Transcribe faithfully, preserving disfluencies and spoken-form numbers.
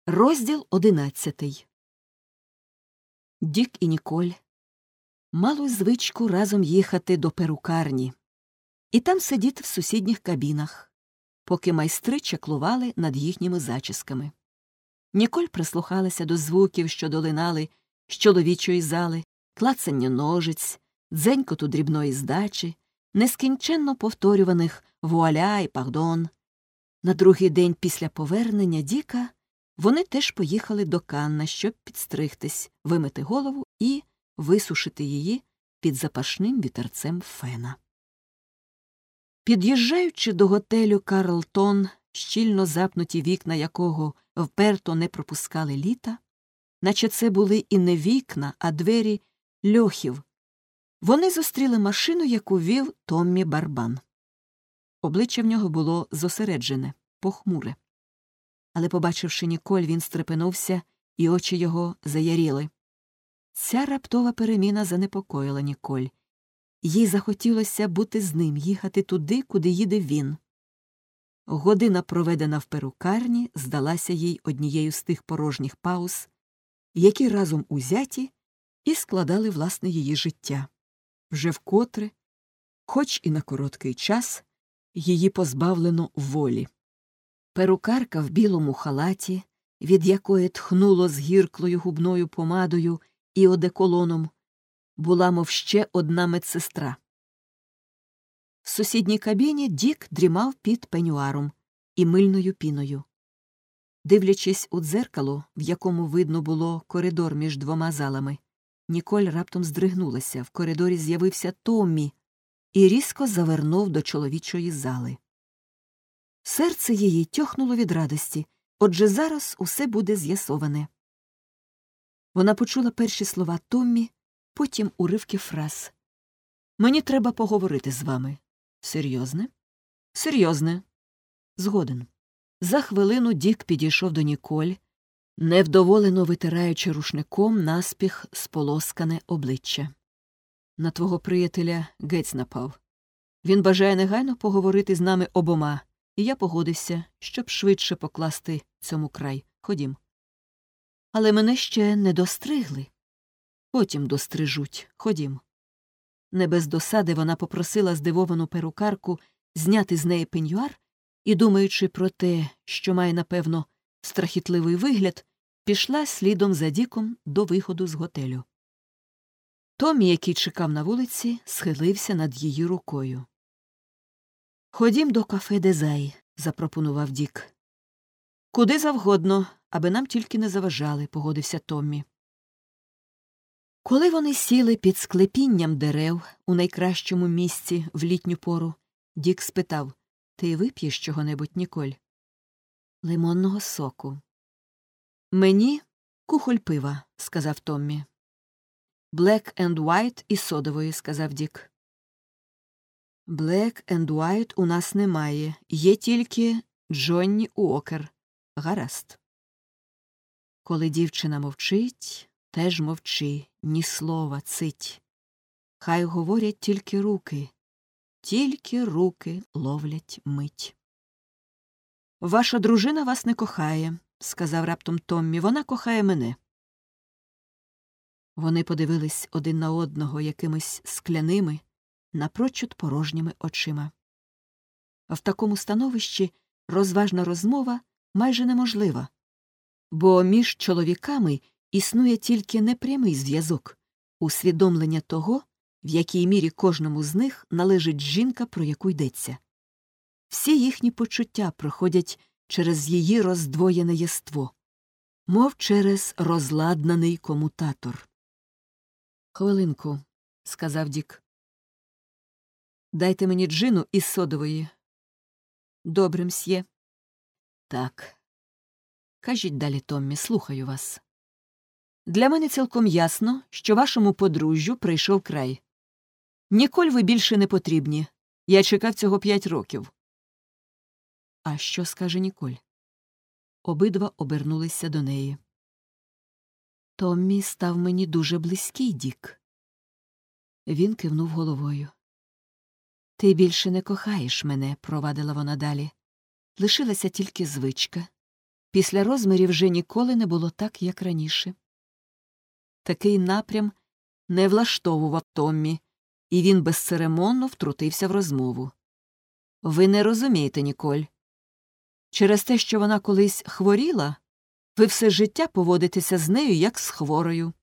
Розділ одинадцятий. Дік і Ніколь мали звичку разом їхати до перукарні і там сидіти в сусідніх кабінах, поки майстри чаклували над їхніми зачісками. Ніколь прислухалася до звуків, що долинали з чоловічої зали, клацання ножиць, дзенькоту дрібної здачі, нескінченно повторюваних «вуаля» і «пардон». На другий день після повернення Діка вони теж поїхали до Канна, щоб підстригтись, вимити голову і висушити її під запашним вітерцем фена. Під'їжджаючи до готелю «Карлтон», щільно запнуті вікна якого вперто не пропускали літа, наче це були і не вікна, а двері льохів, вони зустріли машину, яку вів Томмі Барбан. Обличчя в нього було зосереджене, похмуре. Але, побачивши Ніколь, він стрепенувся, і очі його заяріли. Ця раптова переміна занепокоїла Ніколь. Їй захотілося бути з ним, їхати туди, куди їде він. Година, проведена в перукарні, здалася їй однією з тих порожніх пауз, які разом узяті і складали, власне, її життя. Вже вкотре, хоч і на короткий час, її позбавлено волі. Перукарка в білому халаті, від якої тхнуло з гірклою губною помадою і одеколоном, була мов ще одна медсестра. В сусідній кабіні Дік дрімав під пенюаром і мильною піною. Дивлячись у дзеркало, в якому видно було коридор між двома залами, Ніколь раптом здригнулася. В коридорі з'явився Томмі і різко завернув до чоловічої зали. Серце її тьохнуло від радості, отже зараз усе буде з'ясоване. Вона почула перші слова Томмі, потім уривки фраз. «Мені треба поговорити з вами». «Серйозне?» «Серйозне». «Згоден». За хвилину Дік підійшов до Ніколь, невдоволено витираючи рушником наспіх сполоскане обличчя. «На твого приятеля гець напав. Він бажає негайно поговорити з нами обома, і я погодився, щоб швидше покласти цьому край. Ходім». «Але мене ще не достригли». «Потім дострижуть. Ходім». Не без досади вона попросила здивовану перукарку зняти з неї пеньюар і, думаючи про те, що має, напевно, страхітливий вигляд, пішла слідом за Діком до виходу з готелю. Томмі, який чекав на вулиці, схилився над її рукою. «Ходім до кафе Дезай», – запропонував Дік. «Куди завгодно, аби нам тільки не заважали», – погодився Томмі. Коли вони сіли під склепінням дерев у найкращому місці в літню пору, Дік спитав: «Ти вип'єш чого-небудь, Ніколь?» «Лимонного соку». «Мені кухоль пива», – сказав Томмі. «Black and white і содової», – сказав Дік. «Black and white у нас немає, є тільки Джонні Уокер. Гаразд». Коли дівчина мовчить, теж мовчи, ні слова, цить. Хай говорять тільки руки, тільки руки ловлять мить. «Ваша дружина вас не кохає», – сказав раптом Томмі, – «вона кохає мене». Вони подивились один на одного якимись скляними, напрочуд порожніми очима. В такому становищі розважна розмова майже неможлива, бо між чоловіками існує тільки непрямий зв'язок, усвідомлення того, в якій мірі кожному з них належить жінка, про яку йдеться. Всі їхні почуття проходять через її роздвоєне єство, мов через розладнаний комутатор. «Хвилинку», – сказав Дік. «Дайте мені джину із содової». «Добре, мсьє». «Так. Кажіть далі, Томмі, слухаю вас». «Для мене цілком ясно, що вашому подружжю прийшов край. Ніколь ви більше не потрібні. Я чекав цього п'ять років». «А що скаже Ніколь?» Обидва обернулися до неї. «Томмі став мені дуже близький, Дік». Він кивнув головою. «Ти більше не кохаєш мене», – провадила вона далі. «Лишилася тільки звичка. Після розмірів вже ніколи не було так, як раніше. Такий напрям не влаштовував Томмі, і він безцеремонно втрутився в розмову. «Ви не розумієте, Ніколь. Через те, що вона колись хворіла, ви все життя поводитеся з нею, як з хворою.